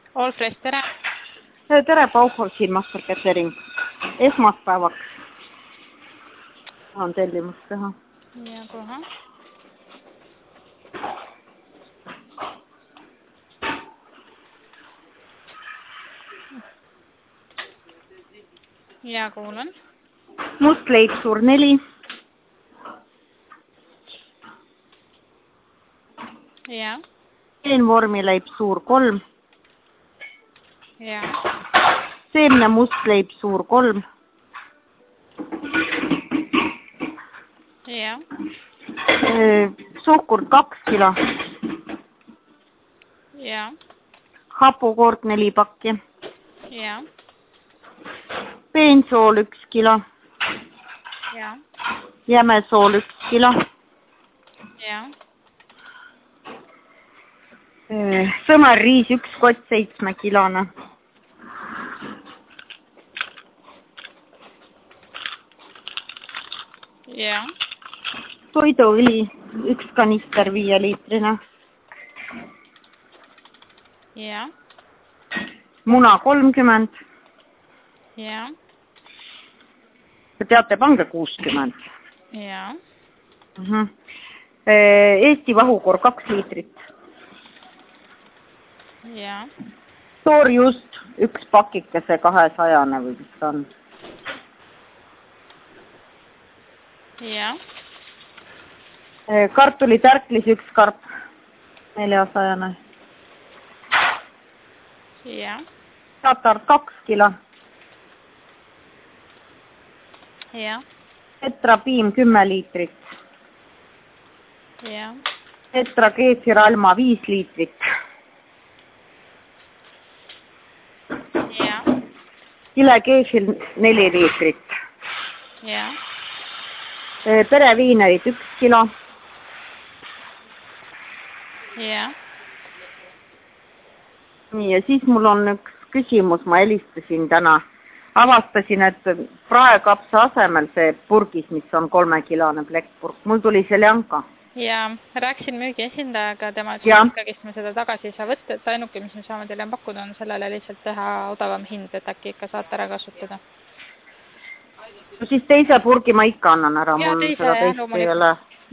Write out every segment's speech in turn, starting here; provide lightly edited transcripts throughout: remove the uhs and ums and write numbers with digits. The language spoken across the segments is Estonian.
Olfres, tere! Tere, Bauhaus siin Master Catering. Esmaspäevaks on tellimust teha. Ja kohe. Ja kuulan. Mustleib suur 4. Ja. Peenvormileib suur 3. Ja. Seemne mustleib suur 3. Ja. Suhkurt 2 kilo. Ja. Hapukoort 4 pakki. Ja. Peensool 1 kilo. Ja. Jämesool 1 kilo. Ja. Sõmerriis 1 kott 7 kilone. Ja. Toiduõli 1 kanister 5 liitrine. Ja. Muna 30. Ja. Teate, pange 60. Ja. Eesti vahukoor 2 liitrit. Ja. Toorjust 1 pakikese 200 või mis on. Ja. Kartulitärklis 1 karp 400. Ja. Tatart 2 kilo. Ja. Tetra piim 10 liitrit. Ja. Tetra keefir Alma 5 liitrit. Ja. Kile keefir 4 liitrit. Ja. Pereviinerid 1 kilo. Ja. Nii, ja siis mul on üks küsimus, ma helistasin täna. Avastasin, et praekapsa asemel see purgis, mis on 3-kilone plekkpurk, mul tuli see ljanka. Ja, rääksin müügi esindajaga, tema ikkagist me seda tagasi ei saa võtta, et ainuke, mis me saame teile pakkuda, on sellele lihtsalt teha odavam hind, et äkki ikka saate ära kasutada. No siis teise purgi ma ikka annan ära, mul seda teist ei ole.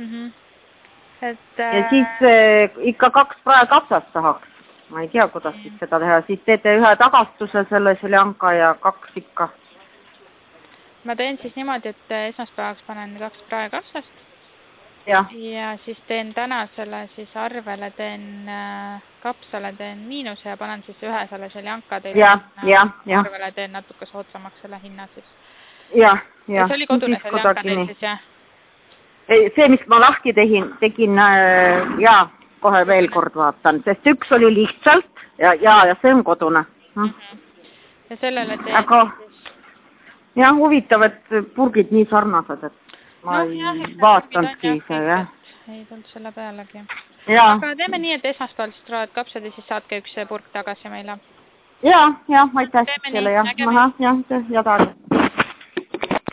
Ja siis ikka 2 praekapsast tahaks. Ma ei tea, kuidas siis seda teha. Siis teete ühe tagastuse selle ljanka ja 2 ikka. Ma teen siis niimoodi, et esmaspäevaks panen 2 praekapsast. Ja siis teen tänasele siis arvele, teen kapsale teen miinuse ja panen siis ühe selle ljanka teile arvele, teen natuke soodsamaks selle hinna siis. Ja see oli kodune see ljanka teil siis, jah? See, mis ma lahti tegin, kohe veel kord vaatan, sest üks oli lihtsalt ja see on kodune. Ja sellele teen siis... Jah, huvitav, et purgid nii sarnased, et ma vaatanski see, jah. Ei tulnud selle pealegi. Ja. Aga teeme nii, et esmaspäeval siis tulevad kapsad ja siis saatke üks purk tagasi meile. Ja, aitäh teile, jah, ja taas.